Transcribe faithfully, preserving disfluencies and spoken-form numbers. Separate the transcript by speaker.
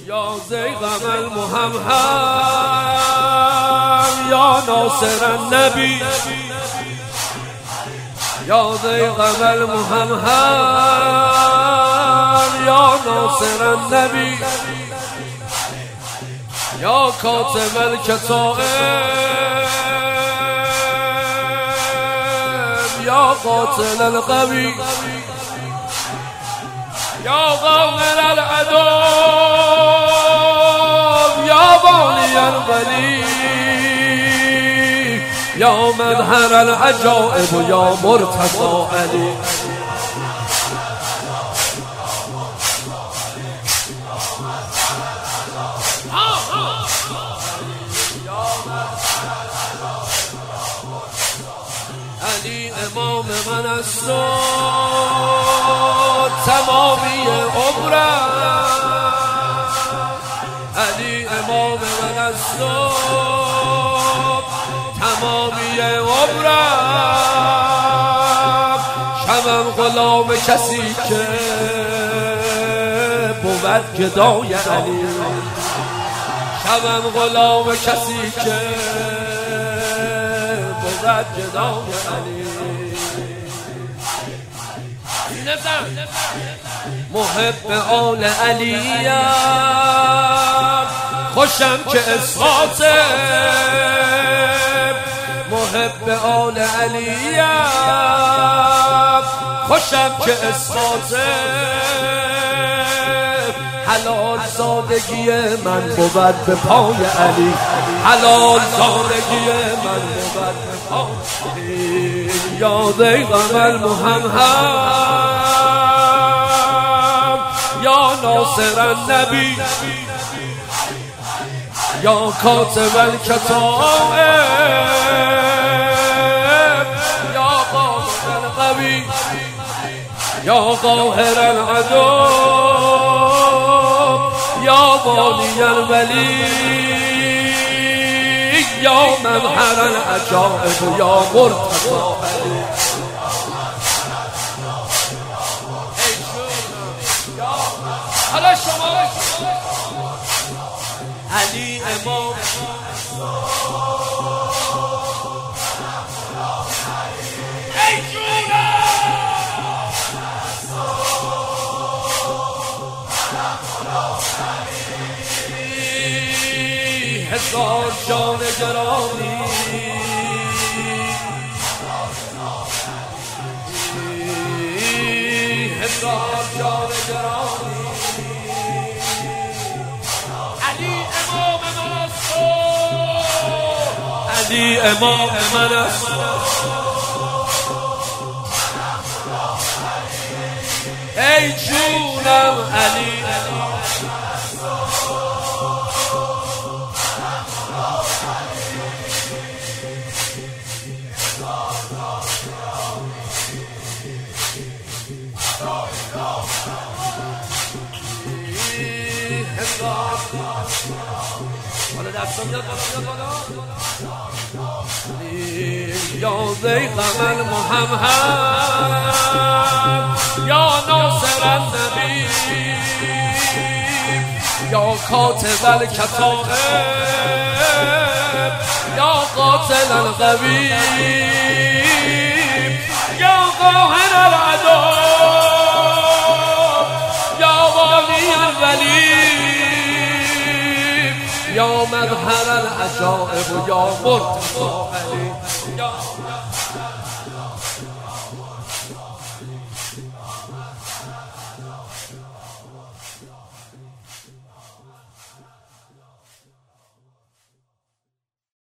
Speaker 1: یا زیغم المهمهم یا ناصر النبی یا زیغم المهمهم یا ناصر النبی یا کاتب الکتائب یا قاتل القوی یا قاهر العدو یا بانی الولی یا مظهر العجائب یا مرتضی علی علی امام من است و تمامی عمرم علی امام من است و تمامی عمرم شمم غلام کسی که بود گدای علی شمم غلام کسی که بود گدای علی محب آل علی خوشم که اثباته محب آل علی خوشم که اثباته حلال زادگی من بود به پای علی حلال زادگی من بود به پای علی یا زیغم المهمهم یا ناصر النبی یا کاتب الکتائب یا قاتل القوی یا قاهر العدو یا بانی الولی یا مظهر العجائب یا مرتضی علی حالا شما علی امام ای جونم هزار جان گرامی هزار جان گرامی علی امام من است علی امام من است ای جونم علی حالا دستم یاد یا زیغم المهمهم یا ناصر النبی یا کاتب الکتائب یا قاتل القوی یا قاهر العدو یا بانی الولی یا مظهر العجائب یا مرتضی علی